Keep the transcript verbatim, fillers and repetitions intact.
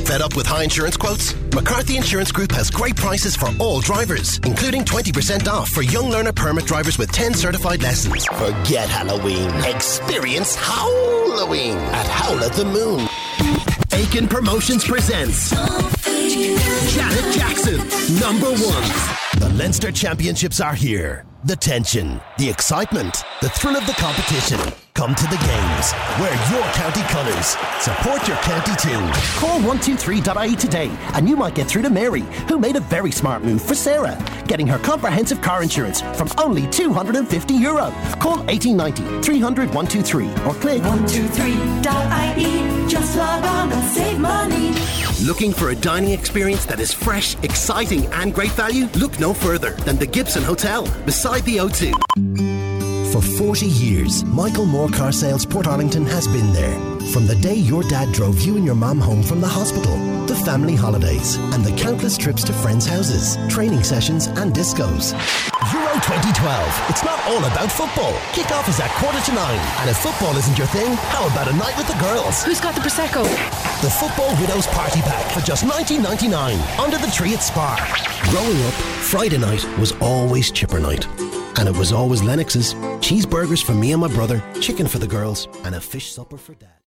Fed up with high insurance quotes? McCarthy Insurance Group has great prices for all drivers, including twenty percent off for young learner permit drivers with ten certified lessons. Forget Halloween. Experience Halloween at Howl at the Moon. Aiken Promotions presents Janet Jackson, number one. The Leinster Championships are here. The tension, the excitement, the thrill of the competition. Come to the games. Wear your county colours. Support your county team. Call one two three dot I E today and you might get through to Mary, who made a very smart move for Sarah, getting her comprehensive car insurance from only two hundred fifty euro. Call eighteen ninety, three hundred, one two three or click one two three dot I E. Just log on and save money. Looking for a dining experience that is fresh, exciting and great value? Look no further than the Gibson Hotel beside the O two. For forty years, Michael Moore Car Sales Portarlington has been there. From the day your dad drove you and your mum home from the hospital, the family holidays, and the countless trips to friends' houses, training sessions and discos. Euro twenty twelve. It's not all about football. Kick-off is at quarter to nine. And if football isn't your thing, how about a night with the girls? Who's got the Prosecco? The Football Widows Party Pack for just nineteen ninety-nine. Under the tree at Spar. Growing up, Friday night was always chipper night. And it was always Lennox's. Cheeseburgers for me and my brother, chicken for the girls, and a fish supper for Dad.